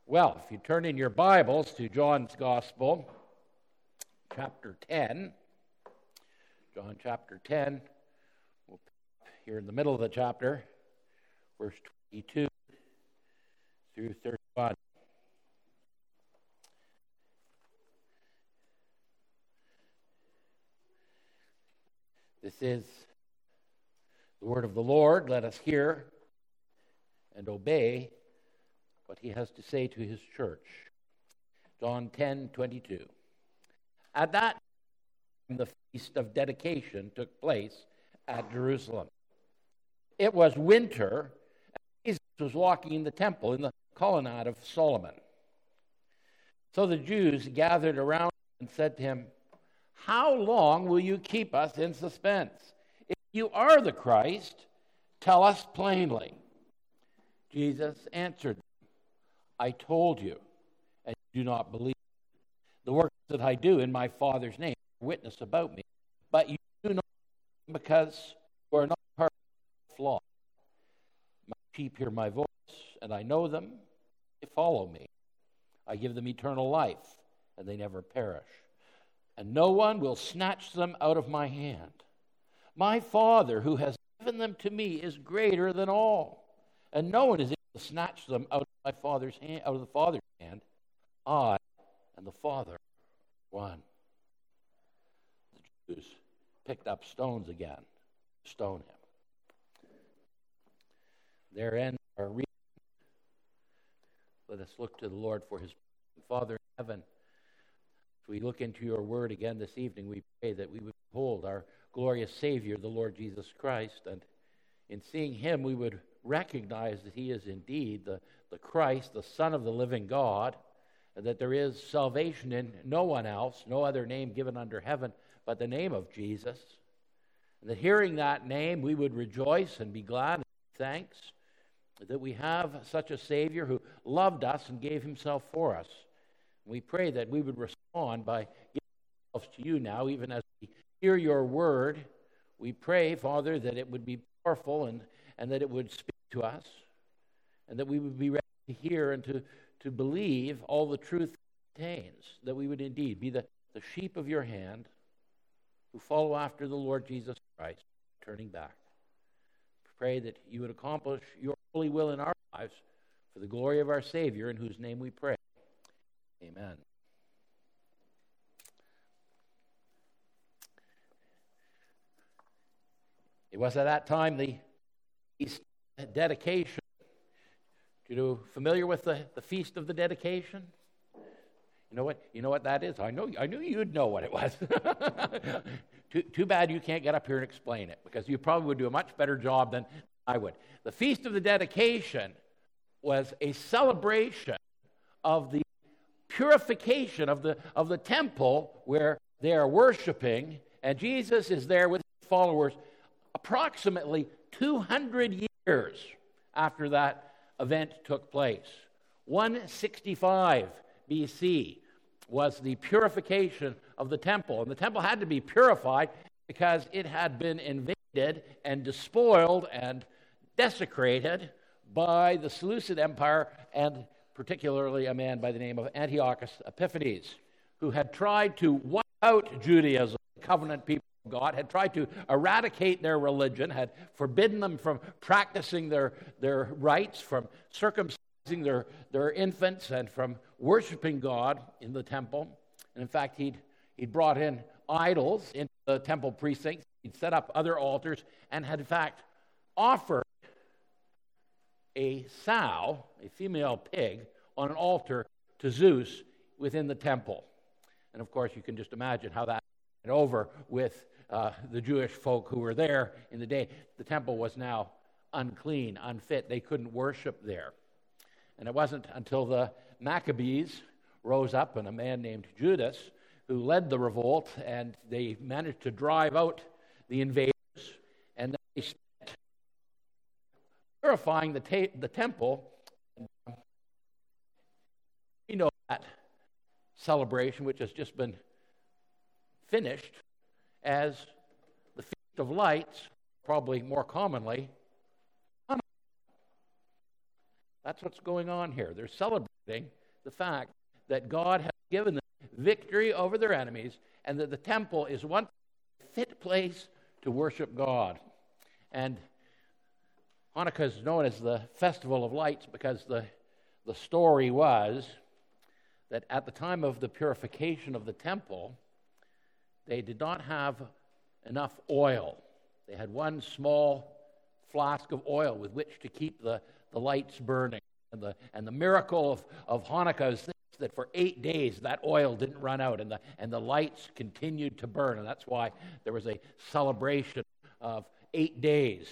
Well, if you turn in your Bibles to John's Gospel, chapter 10, John chapter 10, we'll pick up here in the middle of the chapter, verse 22 through 31. This is the word of the Lord. Let us hear and obey what he has to say to his church. John 10:22. At that time, the feast of dedication took place at Jerusalem. It was winter, and Jesus was walking in the temple in the colonnade of Solomon. So the Jews gathered around him and said to him, "How long will you keep us in suspense? If you are the Christ, tell us plainly." Jesus answered, "I told you, and you do not believe. The works that I do in my Father's name witness about me, but you do not because you are not part of the flock. My sheep hear my voice, and I know them. They follow me. I give them eternal life, and they never perish. And no one will snatch them out of my hand. My Father, who has given them to me, is greater than all, and no one is able to snatch them out of my Father's hand, out of the Father's hand. I and the Father are one." The Jews picked up stones again to stone him. There ends our reading. Let us look to the Lord for his Father in heaven. As we look into your word again this evening, we pray that we would behold our glorious Savior, the Lord Jesus Christ, and in seeing him we would recognize that he is indeed the Christ, the Son of the living God, and that there is salvation in no one else, no other name given under heaven but the name of Jesus. And that hearing that name, we would rejoice and be glad and give thanks that we have such a Savior who loved us and gave himself for us. We pray that we would respond by giving ourselves to you now, even as we hear your word. We pray, Father, that it would be powerful and that it would speak to us, and that we would be ready to hear and to believe all the truth it contains, that we would indeed be the sheep of your hand who follow after the Lord Jesus Christ, turning back. Pray that you would accomplish your holy will in our lives for the glory of our Savior, in whose name we pray. Amen. It was at that time the feast of dedication. You familiar with the feast of the dedication? You know what that is? I knew you'd know what it was. Too bad you can't get up here and explain it, because you probably would do a much better job than I would. The feast of the dedication was a celebration of the purification of the temple where they are worshiping, and Jesus is there with his followers approximately 200 years after that event took place. 165 BC was the purification of the temple, and the temple had to be purified because it had been invaded and despoiled and desecrated by the Seleucid Empire, and particularly a man by the name of Antiochus Epiphanes, who had tried to wipe out Judaism, the covenant people of God, had tried to eradicate their religion, had forbidden them from practicing their rites, from circumcising their infants, and from worshiping God in the temple. And in fact, he'd brought in idols into the temple precincts. He'd set up other altars and had in fact offered a sow, a female pig, on an altar to Zeus within the temple. And of course, you can just imagine how that went over with the Jewish folk who were there in the day. The temple was now unclean, unfit. They couldn't worship there. And it wasn't until the Maccabees rose up, and a man named Judas, who led the revolt, and they managed to drive out the invaders, and they spent purifying the temple. We know that celebration, which has just been finished, as the Feast of Lights, probably more commonly. That's what's going on here. They're celebrating the fact that God has given them victory over their enemies and that the temple is one fit place to worship God. And Hanukkah is known as the Festival of Lights because the story was that at the time of the purification of the temple, they did not have enough oil. They had one small flask of oil with which to keep the lights burning. And the miracle of Hanukkah is that for 8 days that oil didn't run out and the lights continued to burn. And that's why there was a celebration of 8 days.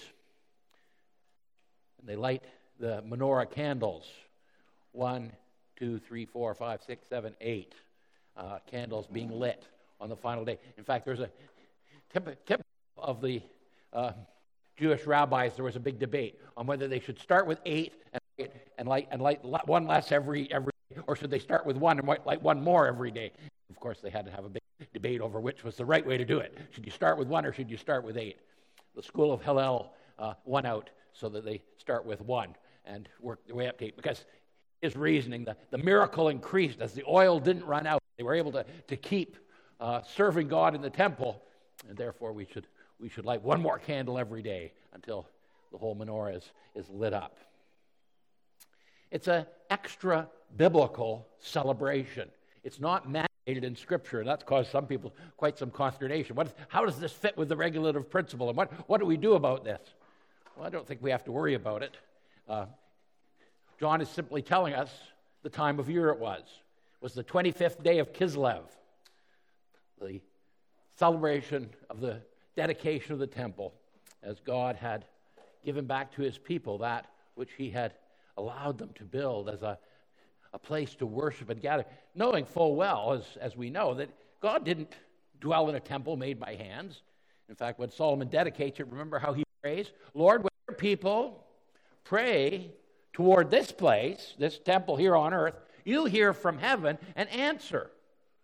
And they light the menorah candles. 1, 2, 3, 4, 5, 6, 7, 8 candles being lit on the final day. In fact, there's a tip of the Jewish rabbis. There was a big debate on whether they should start with 8 and light one less every day, or should they start with 1 and light one more every day. Of course, they had to have a big debate over which was the right way to do it. Should you start with 1 or should you start with 8? The school of Hillel won out so that they start with 1 and work their way up to 8, because his reasoning, the miracle increased as the oil didn't run out. They were able to keep serving God in the temple, and therefore we should light one more candle every day until the whole menorah is lit up. It's an extra biblical celebration. It's not mandated in Scripture, and that's caused some people quite some consternation. How does this fit with the regulative principle, and what do we do about this? Well, I don't think we have to worry about it. John is simply telling us the time of year it was. It was the 25th day of Kislev, the celebration of the dedication of the temple, as God had given back to his people that which he had allowed them to build as a place to worship and gather, knowing full well, as we know, that God didn't dwell in a temple made by hands. In fact, when Solomon dedicates it, remember how he prays, Lord, when your people pray toward this place, this temple here on earth, you hear from heaven and answer.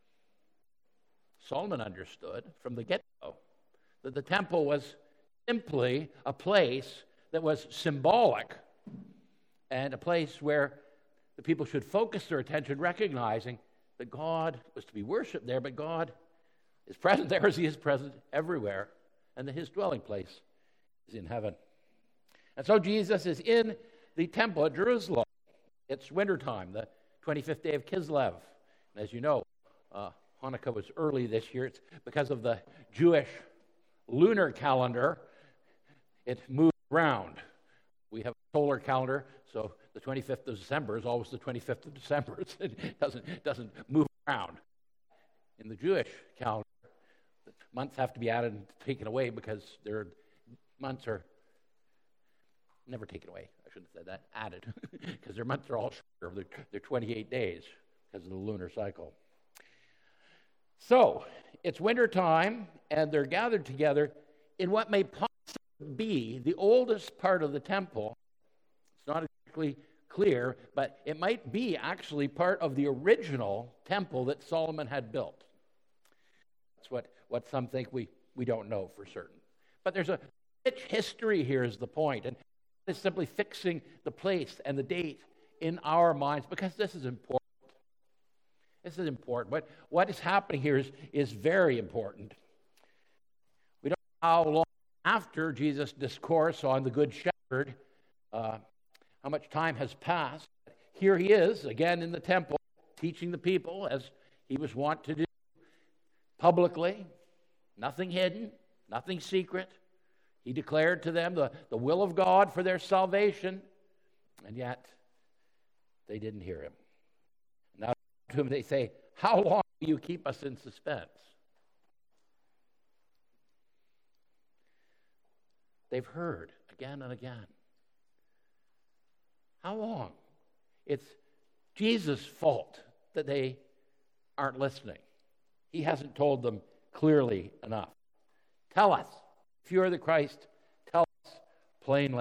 Solomon understood from the get-go that the temple was simply a place that was symbolic and a place where the people should focus their attention, recognizing that God was to be worshipped there, but God is present there as he is present everywhere, and that his dwelling place is in heaven. And so Jesus is in the temple at Jerusalem. It's wintertime, the 25th day of Kislev. And as you know, Hanukkah was early this year. It's because of the Jewish lunar calendar. It moved around. We have a solar calendar, so the 25th of December is always the 25th of December. It doesn't move around. In the Jewish calendar, the months have to be added and taken away because their months are never taken away. I shouldn't have said that. Added, because their months are all shorter. They're 28 days because of the lunar cycle. So it's wintertime, and they're gathered together in what may possibly be the oldest part of the temple. It's not exactly clear, but it might be actually part of the original temple that Solomon had built. That's what some think. We don't know for certain. But there's a rich history here is the point, and it's simply fixing the place and the date in our minds because this is important. This is important. What is happening here is very important. We don't know how long after Jesus' discourse on the Good Shepherd, how much time has passed. Here he is, again in the temple, teaching the people as he was wont to do, publicly, nothing hidden, nothing secret. He declared to them the will of God for their salvation, and yet they didn't hear him. Now to him they say, how long will you keep us in suspense? They've heard again and again. How long? It's Jesus' fault that they aren't listening. He hasn't told them clearly enough. Tell us. If you are the Christ, tell us plainly.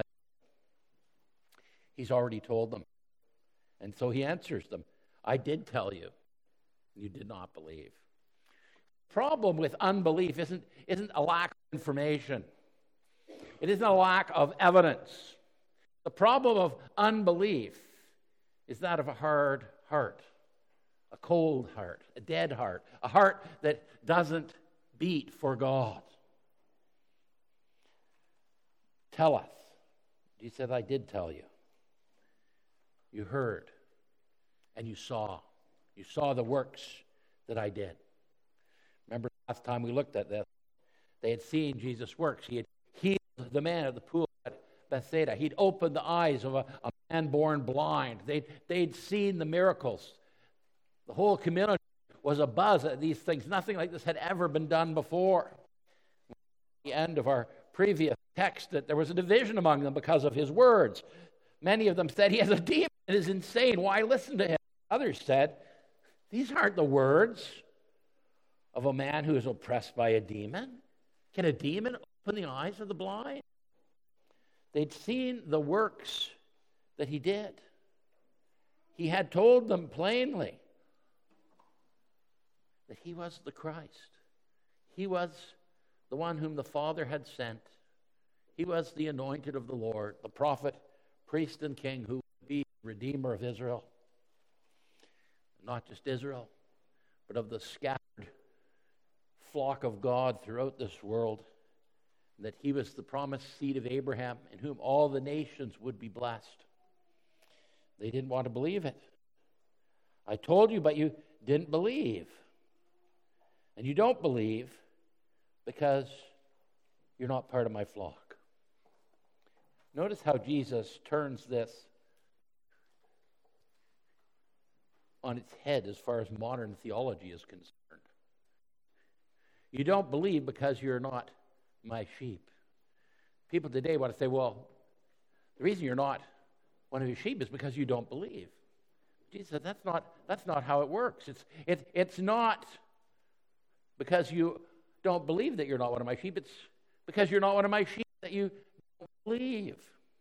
He's already told them. And so he answers them, I did tell you. You did not believe. The problem with unbelief isn't a lack of information. It isn't a lack of evidence. The problem of unbelief is that of a hard heart, a cold heart, a dead heart, a heart that doesn't beat for God. Telleth. He said, I did tell you. You heard and you saw. You saw the works that I did. Remember last time we looked at this, they had seen Jesus' works. He had healed the man at the pool at Bethsaida. He'd opened the eyes of a man born blind. They'd seen the miracles. The whole community was abuzz at these things. Nothing like this had ever been done before. At the end of our previous text, that there was a division among them because of his words. Many of them said, he has a demon. It is insane. Why listen to him? Others said, these aren't the words of a man who is oppressed by a demon. Can a demon open the eyes of the blind? They'd seen the works that he did. He had told them plainly that he was the Christ. He was the one whom the Father had sent. He was the anointed of the Lord, the prophet, priest, and king who would be the Redeemer of Israel. Not just Israel, but of the scattered flock of God throughout this world. That he was the promised seed of Abraham, in whom all the nations would be blessed. They didn't want to believe it. I told you, but you didn't believe. And you don't believe because you're not part of my flock. Notice how Jesus turns this on its head as far as modern theology is concerned. You don't believe because you're not my sheep. People today want to say, well, the reason you're not one of his sheep is because you don't believe. Jesus said, that's not how it works. It's not because you don't believe that you're not one of my sheep. It's because you're not one of my sheep that you don't believe.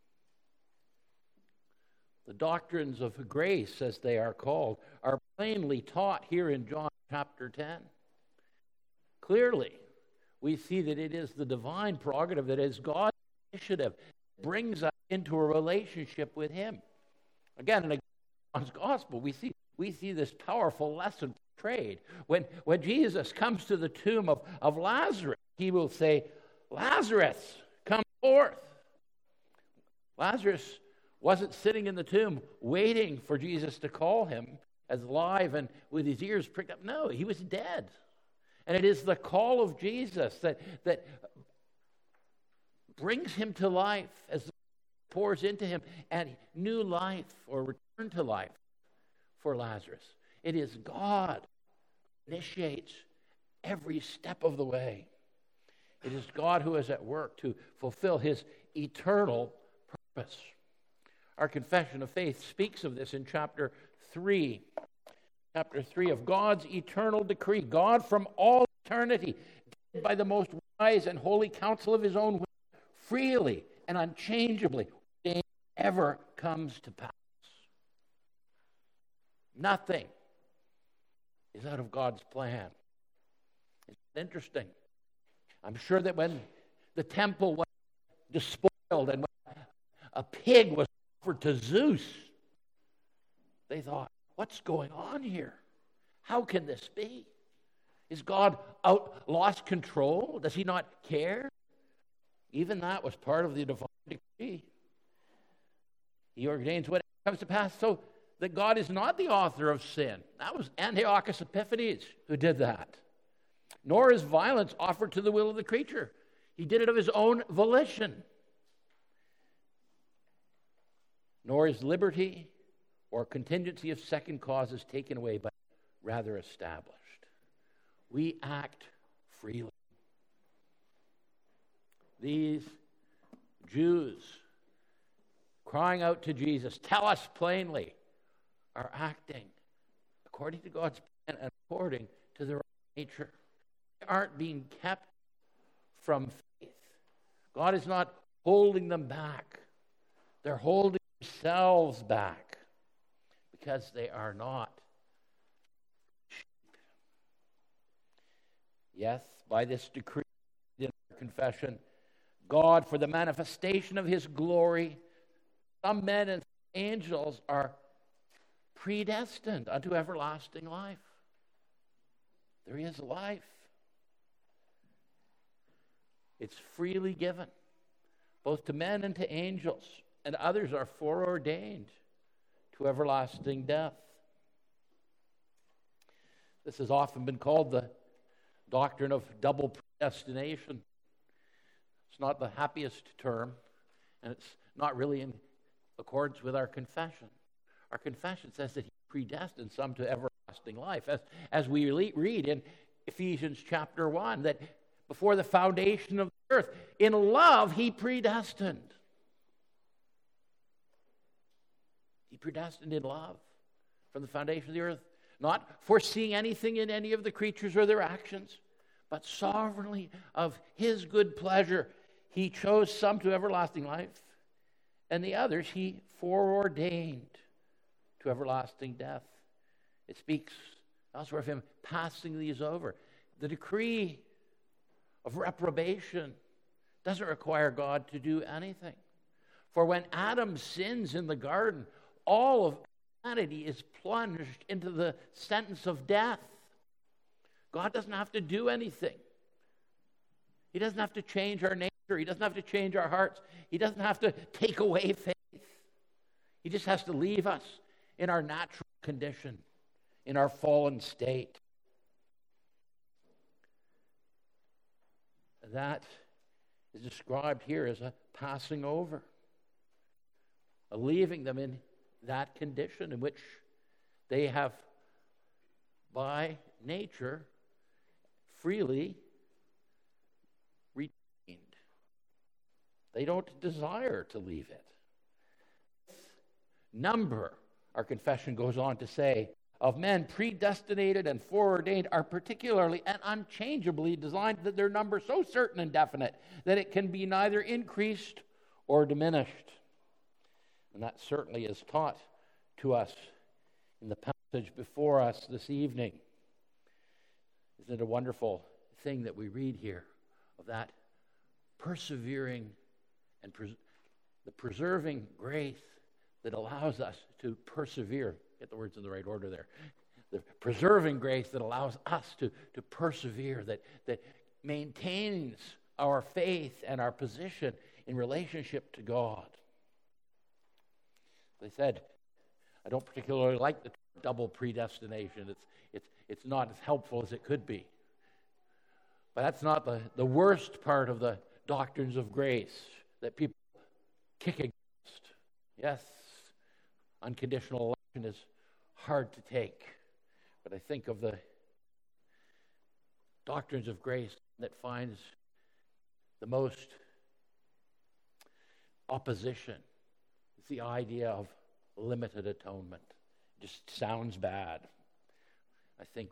The doctrines of grace, as they are called, are plainly taught here in John chapter 10. Clearly, we see that it is the divine prerogative, that is God's initiative, that brings us into a relationship with him. Again, in John's gospel, we see this powerful lesson portrayed. When Jesus comes to the tomb of Lazarus, he will say, Lazarus, come forth. Lazarus wasn't sitting in the tomb waiting for Jesus to call him as live and with his ears pricked up. No, he was dead. And it is the call of Jesus that brings him to life as the pours into him and new life or return to life for Lazarus. It is God who initiates every step of the way. It is God who is at work to fulfill his eternal purpose. Our confession of faith speaks of this in chapter 3. Chapter 3 of God's eternal decree. God from all eternity, did by the most wise and holy counsel of his own will, freely and unchangeably, ever comes to pass. Nothing is out of God's plan. It's interesting. I'm sure that when the temple was despoiled and when a pig was offered to Zeus, they thought, what's going on here? How can this be? Is God lost control? Does he not care? Even that was part of the divine decree. He ordains what comes to pass so that God is not the author of sin. That was Antiochus Epiphanes who did that. Nor is violence offered to the will of the creature. He did it of his own volition. Nor is liberty or contingency of second causes taken away, but rather established. We act freely. These Jews crying out to Jesus, tell us plainly, are acting according to God's plan and according to their own nature. They aren't being kept from faith. God is not holding them back. They're holding themselves back because they are not sheep. Yes, by this decree in our confession, God, for the manifestation of his glory, some men and angels are predestined unto everlasting life. There is life. It's freely given, both to men and to angels, and others are foreordained to everlasting death. This has often been called the doctrine of double predestination. It's not the happiest term, and it's not really in accordance with our confession. Our confession says that he predestined some to everlasting life. As we read in Ephesians chapter 1, that before the foundation of the earth, in love he predestined. He predestined in love from the foundation of the earth, not foreseeing anything in any of the creatures or their actions, but sovereignly of his good pleasure, he chose some to everlasting life, and the others he foreordained to everlasting death. It speaks elsewhere of him passing these over. The decree of reprobation doesn't require God to do anything. For when Adam sins in the garden, all of humanity is plunged into the sentence of death. God doesn't have to do anything. He doesn't have to change our nature. He doesn't have to change our hearts. He doesn't have to take away faith. He just has to leave us in our natural condition, in our fallen state. That is described here as a passing over, a leaving them in that condition in which they have, by nature, freely retained. They don't desire to leave it. Number, our confession goes on to say, of men predestinated and foreordained are particularly and unchangeably designed, that their number so certain and definite that it can be neither increased or diminished. And that certainly is taught to us in the passage before us this evening. Isn't it a wonderful thing that we read here of that persevering and the preserving grace that allows us to persevere? Get the words in the right order there. The preserving grace that allows us to persevere, that maintains our faith and our position in relationship to God. As I said, I don't particularly like the double predestination. It's not as helpful as it could be. But that's not the worst part of the doctrines of grace that people kick against. Yes, unconditional election is hard to take, but I think of the doctrines of grace that finds the most opposition. It's the idea of limited atonement. It just sounds bad. I think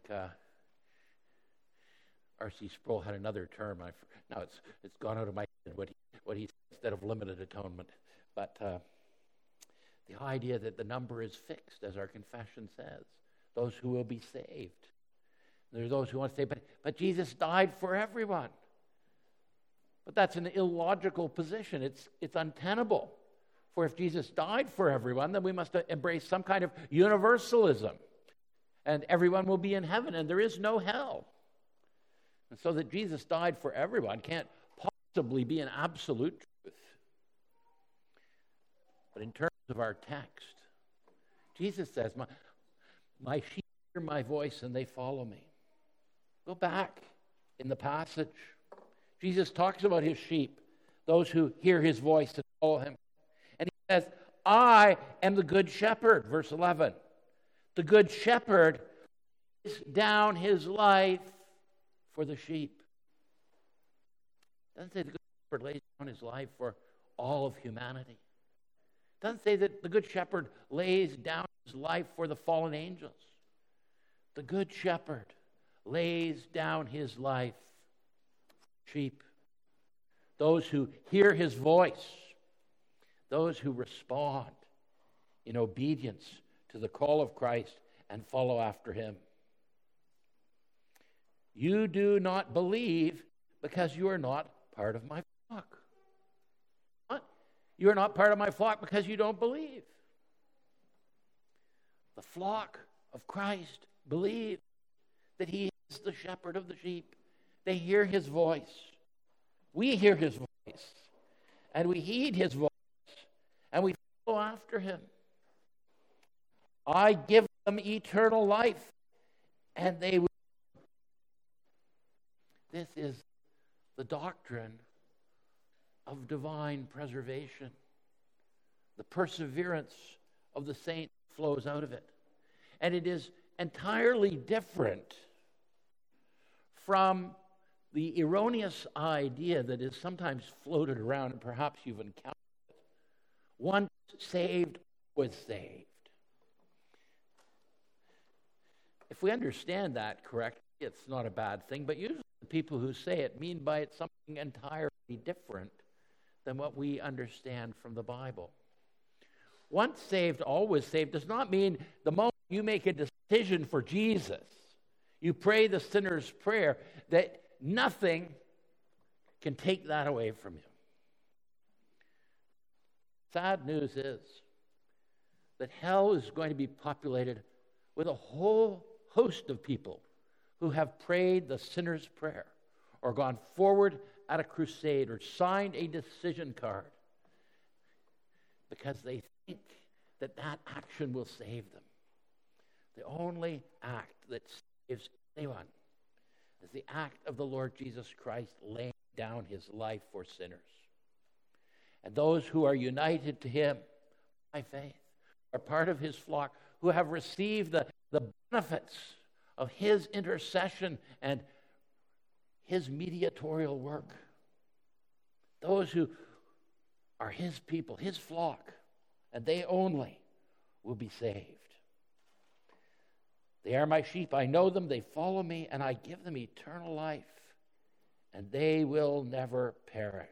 R.C. Sproul had another term. Now it's gone out of my head what he said instead of limited atonement. But the idea that the number is fixed, as our confession says, those who will be saved. There are those who want to say, but Jesus died for everyone. But that's an illogical position. It's untenable. For if Jesus died for everyone, then we must embrace some kind of universalism. And everyone will be in heaven, and there is no hell. And so that Jesus died for everyone can't possibly be an absolute truth. But in terms of our text, Jesus says, my sheep hear my voice and they follow me. Go back in the passage. Jesus talks about his sheep, those who hear his voice and follow him. And he says, I am the good shepherd, verse 11. The good shepherd lays down his life for the sheep. It doesn't say the good shepherd lays down his life for all of humanity. It doesn't say that the good shepherd lays down his life for the fallen angels. The good shepherd lays down his life for sheep. Those who hear his voice, those who respond in obedience to the call of Christ and follow after him. You do not believe because you are not part of my flock. What? You are not part of my flock because you don't believe. The flock of Christ believe that he is the shepherd of the sheep. They hear his voice. We hear his voice. And we heed his voice. And we follow after him. I give them eternal life, and they will. This is the doctrine of divine preservation. The perseverance of the saint flows out of it. And it is entirely different from the erroneous idea that is sometimes floated around, and perhaps you've encountered it. Once saved, was saved. If we understand that correctly, it's not a bad thing, but usually the people who say it mean by it something entirely different than what we understand from the Bible. Once saved, always saved does not mean the moment you make a decision for Jesus, you pray the sinner's prayer, that nothing can take that away from you. Sad news is that hell is going to be populated with a whole host of people who have prayed the sinner's prayer or gone forward at a crusade or signed a decision card because they think that that action will save them. The only act that saves anyone is the act of the Lord Jesus Christ laying down his life for sinners. And those who are united to him by faith are part of his flock, who have received the benefits of his intercession and his mediatorial work. Those who are his people, his flock, and they only will be saved. They are my sheep. I know them. They follow me, and I give them eternal life, and they will never perish.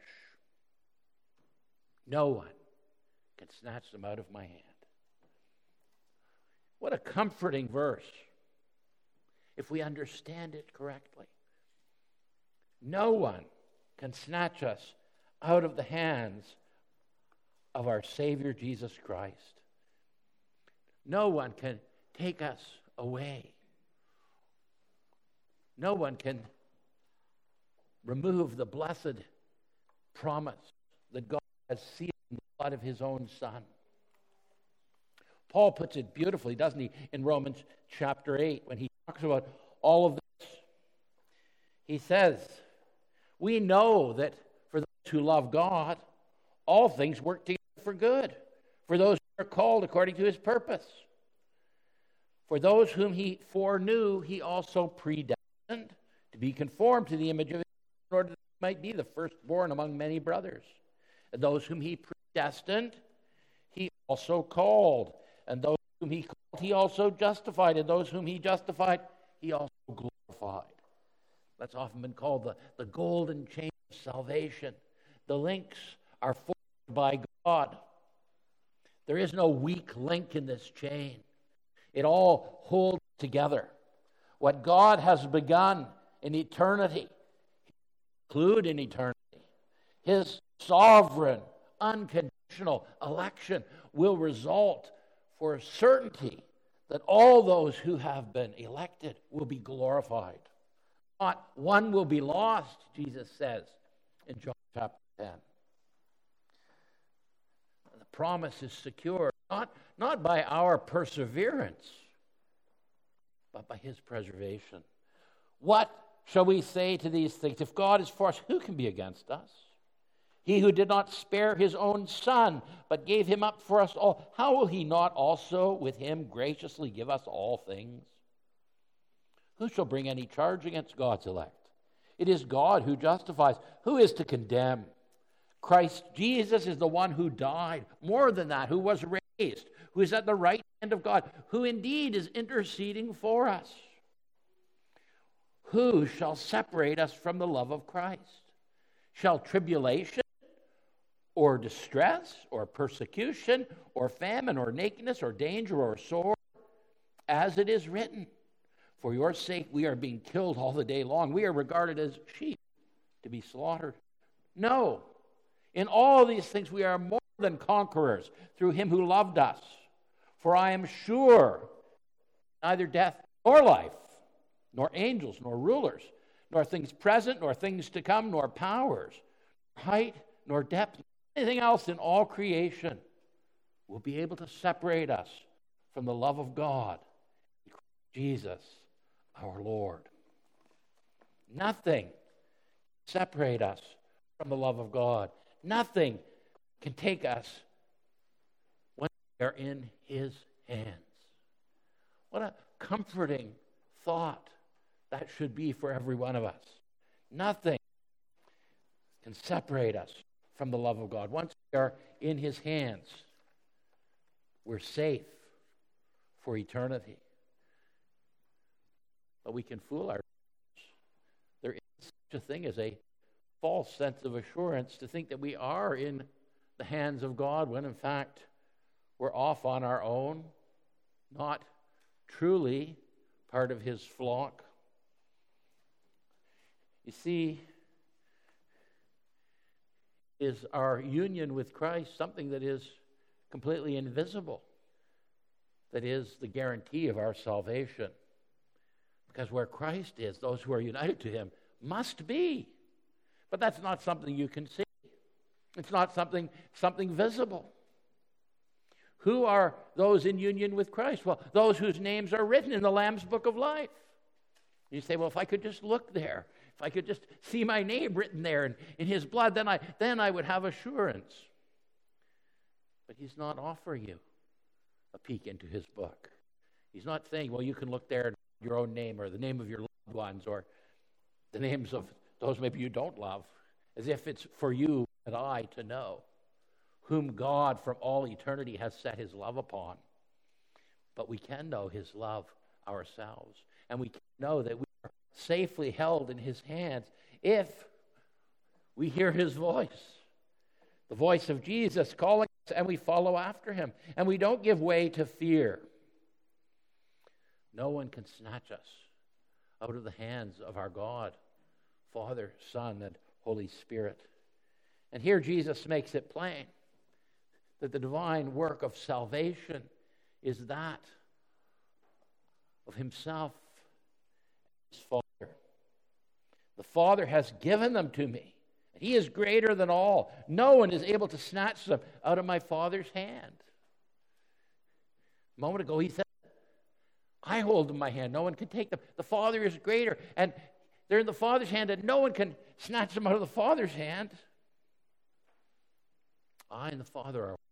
No one can snatch them out of my hand. What a comforting verse if we understand it correctly. No one can snatch us out of the hands of our Savior Jesus Christ. No one can take us away. No one can remove the blessed promise that God has sealed in the blood of his own Son. Paul puts it beautifully, doesn't he, in Romans chapter 8, when he talks about all of this. He says, we know that for those who love God, all things work together for good, for those who are called according to his purpose. For those whom he foreknew, he also predestined to be conformed to the image of his Son, in order that he might be the firstborn among many brothers. And those whom he predestined, he also called. And those whom he called, he also justified. And those whom he justified, he also glorified. That's often been called the golden chain of salvation. The links are formed by God. There is no weak link in this chain. It all holds together. What God has begun in eternity, include in eternity, his sovereign, unconditional election will result for certainty that all those who have been elected will be glorified. Not one will be lost, Jesus says in John chapter 10. The promise is secure, not by our perseverance, but by his preservation. What shall we say to these things? If God is for us, who can be against us? He who did not spare his own Son, but gave him up for us all, how will he not also with him graciously give us all things? Who shall bring any charge against God's elect? It is God who justifies. Who is to condemn? Christ Jesus is the one who died. More than that, who was raised, who is at the right hand of God, who indeed is interceding for us. Who shall separate us from the love of Christ? Shall tribulation, or distress, or persecution, or famine, or nakedness, or danger, or sword? As it is written, for your sake we are being killed all the day long. We are regarded as sheep to be slaughtered. No, in all these things we are more than conquerors through him who loved us. For I am sure neither death nor life, nor angels, nor rulers, nor things present, nor things to come, nor powers, height, nor depth, anything else in all creation will be able to separate us from the love of God, Jesus, our Lord. Nothing can separate us from the love of God. Nothing can take us when we are in His hands. What a comforting thought that should be for every one of us. Nothing can separate us from the love of God. Once we are in His hands, we're safe for eternity. But we can fool ourselves. There is such a thing as a false sense of assurance to think that we are in the hands of God when in fact we're off on our own, not truly part of His flock. You see, is our union with Christ something that is completely invisible, that is the guarantee of our salvation. Because where Christ is, those who are united to Him must be. But that's not something you can see. It's not something visible. Who are those in union with Christ? Well, those whose names are written in the Lamb's Book of Life. You say, well, if I could just look there, if I could just see my name written there in His blood, then I would have assurance. But He's not offering you a peek into His book. He's not saying, well, you can look there and your own name or the name of your loved ones or the names of those maybe you don't love, as if it's for you and I to know whom God from all eternity has set His love upon. But we can know His love ourselves, and we can know that we are safely held in His hands if we hear His voice, the voice of Jesus calling us, and we follow after Him, and we don't give way to fear. No one can snatch us out of the hands of our God, Father, Son, and Holy Spirit. And here Jesus makes it plain that the divine work of salvation is that of Himself, His Father. The Father has given them to me. He is greater than all. No one is able to snatch them out of my Father's hand. A moment ago He said, I hold them in my hand. No one can take them. The Father is greater. And they're in the Father's hand, and no one can snatch them out of the Father's hand. I and the Father are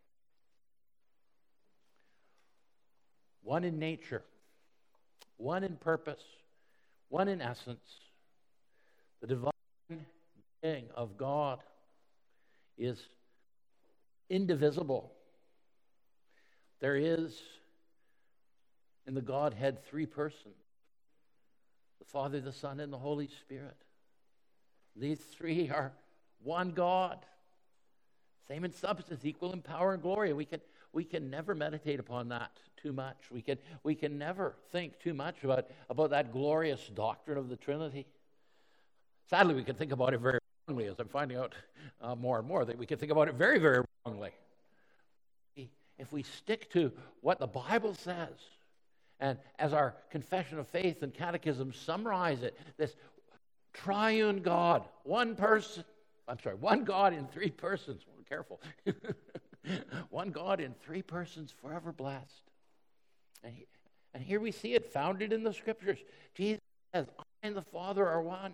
one in nature, one in purpose, one in essence. The divine being of God is indivisible. There is in the Godhead three persons: the Father, the Son, and the Holy Spirit. These three are one God, same in substance, equal in power and glory. We can never meditate upon that too much. We can never think too much about that glorious doctrine of the Trinity. Sadly, we can think about it very wrongly, as I'm finding out more and more, that we can think about it very, very wrongly. If we stick to what the Bible says, and as our confession of faith and catechism summarize it, this triune God, one God in three persons. Careful. One God in three persons, forever blessed. And here we see it founded in the Scriptures. Jesus says, I and the Father are one.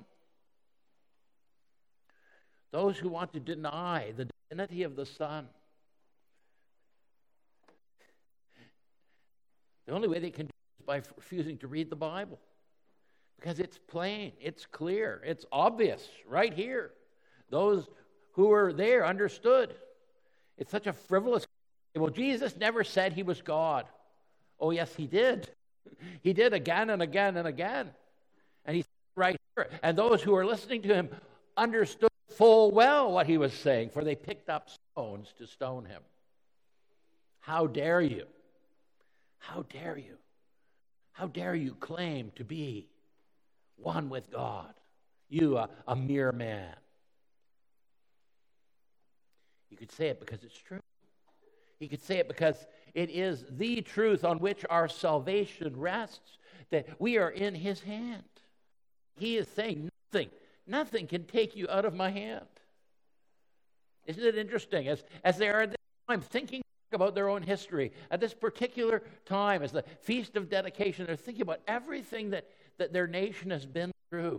Those who want to deny the divinity of the Son, the only way they can do it is by refusing to read the Bible. Because it's plain, it's clear, it's obvious right here. Those who were there understood. It's such a frivolous. Well, Jesus never said He was God. Oh, yes, He did. He did again and again and again. And He said right here. And those who were listening to Him understood full well what He was saying, for they picked up stones to stone Him. How dare you? How dare you? How dare you claim to be one with God? You, a mere man. You could say it because it's true. He could say it because it is the truth on which our salvation rests, that we are in his hand. He is saying, nothing can take you out of my hand. Isn't it interesting? As they are at this time thinking about their own history, at this particular time, as the Feast of Dedication, they're thinking about everything that their nation has been through.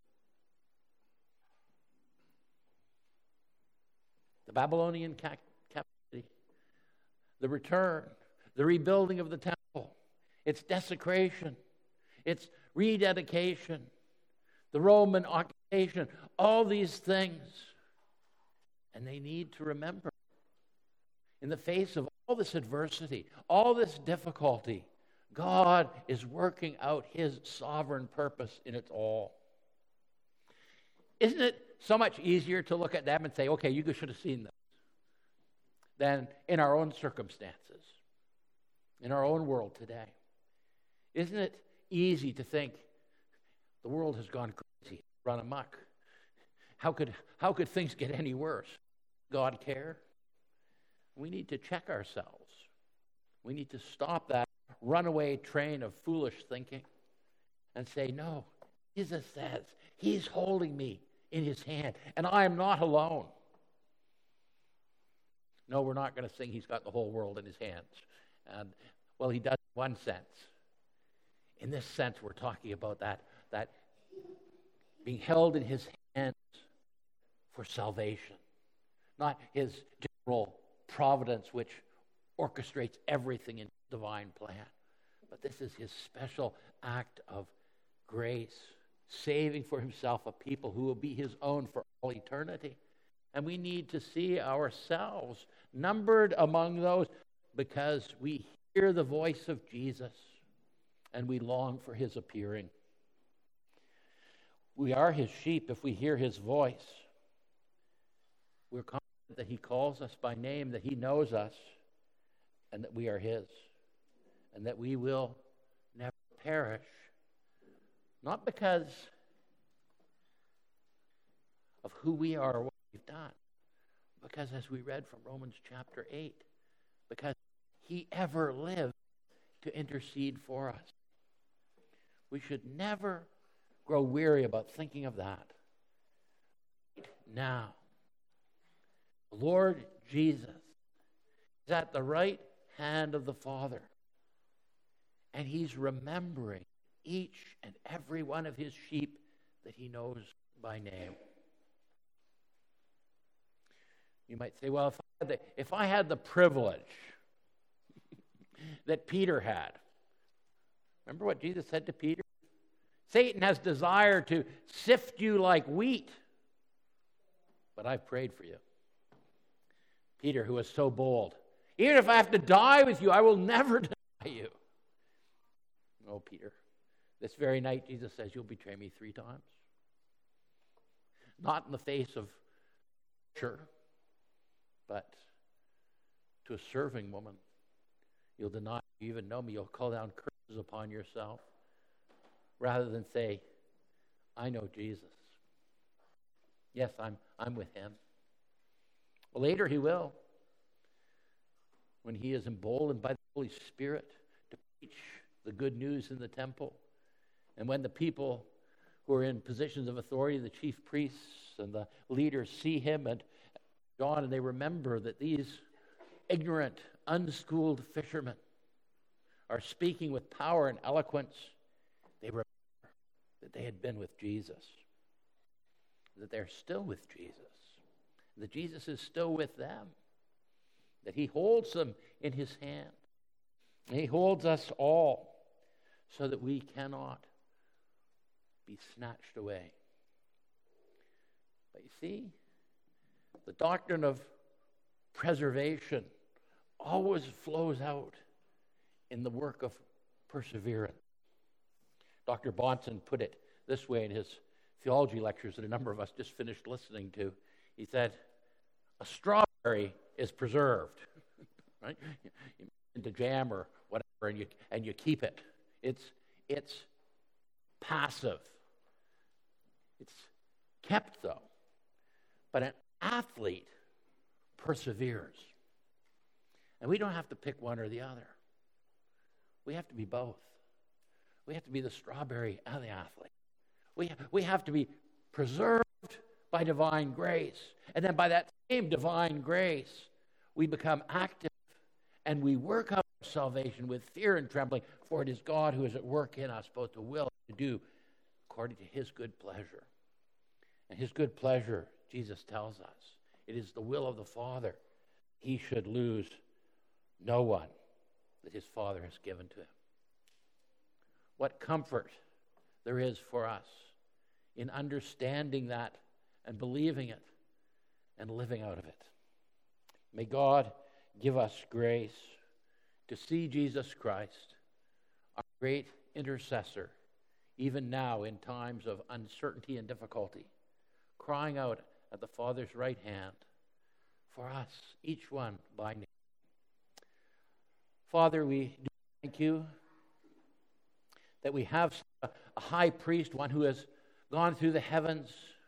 The Babylonian captivity, the return, the rebuilding of the temple, its desecration, its rededication, the Roman occupation, all these things. And they need to remember, in the face of all this adversity, all this difficulty, God is working out his sovereign purpose in it all. Isn't it so much easier to look at them and say, okay, you should have seen this, than in our own circumstances, in our own world today? Isn't it easy to think the world has gone crazy, run amok? How could things get any worse? God care? We need to check ourselves. We need to stop that runaway train of foolish thinking and say, no, Jesus says he's holding me in his hand, and I am not alone. No, we're not going to sing he's got the whole world in his hands. And, well, he does in one sense. In this sense, we're talking about that being held in his hands for salvation, not his general providence which orchestrates everything in divine plan. But this is his special act of grace, saving for himself a people who will be his own for all eternity. And we need to see ourselves numbered among those, because we hear the voice of Jesus and we long for his appearing. We are his sheep if we hear his voice. We're confident that he calls us by name, that he knows us, and that we are his, and that we will never perish, not because of who we are or what we've done, because as we read from Romans chapter 8, because he ever lived to intercede for us. We should never grow weary about thinking of that. Now, the Lord Jesus is at the right hand of the Father, and he's remembering each and every one of his sheep that he knows by name. You might say, well, if I had the privilege that Peter had. Remember what Jesus said to Peter? Satan has desired to sift you like wheat, but I've prayed for you. Peter, who was so bold, even if I have to die with you, I will never deny you. Oh, Peter, this very night Jesus says, you'll betray me 3 times. Not in the face of sure, but to a serving woman. You'll deny you even know me. You'll call down curses upon yourself rather than say, I know Jesus. Yes, I'm with him. Well, later he will, when he is emboldened by the Holy Spirit to preach the good news in the temple. And when the people who are in positions of authority, the chief priests and the leaders, see him and John, and they remember that these ignorant, unschooled fishermen are speaking with power and eloquence, they remember that they had been with Jesus, that they're still with Jesus, that Jesus is still with them, that he holds them in his hand. And he holds us all so that we cannot be snatched away. But you see, the doctrine of preservation always flows out in the work of perseverance. Dr. Bahnsen put it this way in his theology lectures that a number of us just finished listening to. He said, a strawberry is preserved, right? Into jam or whatever, and you keep it. It's passive. It's kept, though. But an athlete perseveres. And we don't have to pick one or the other. We have to be both. We have to be the strawberry and the athlete. We have to be preserved by divine grace. And then by that same divine grace, we become active and we work out our salvation with fear and trembling, for it is God who is at work in us, both to will and to do according to his good pleasure. And his good pleasure, Jesus tells us, it is the will of the Father. He should lose no one that his Father has given to him. What comfort there is for us in understanding that and believing it and living out of it. May God give us grace to see Jesus Christ, our great intercessor, even now in times of uncertainty and difficulty, crying out at the Father's right hand for us, each one by name. Father, we do thank you that we have a high priest, one who has gone through the heavens,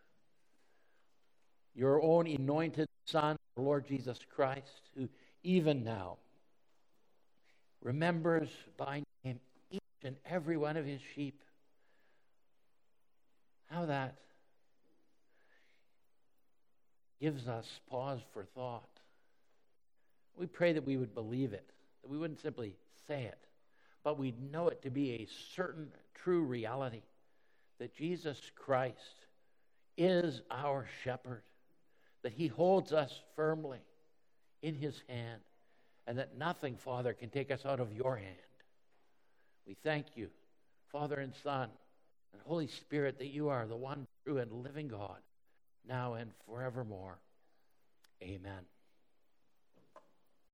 your own anointed Son, the Lord Jesus Christ, who even now remembers by name each and every one of his sheep. How that gives us pause for thought. We pray that we would believe it, that we wouldn't simply say it, but we'd know it to be a certain true reality, that Jesus Christ is our shepherd, that he holds us firmly in his hand, and that nothing, Father, can take us out of your hand. We thank you, Father and Son and Holy Spirit, that you are the one true and living God, now and forevermore. Amen.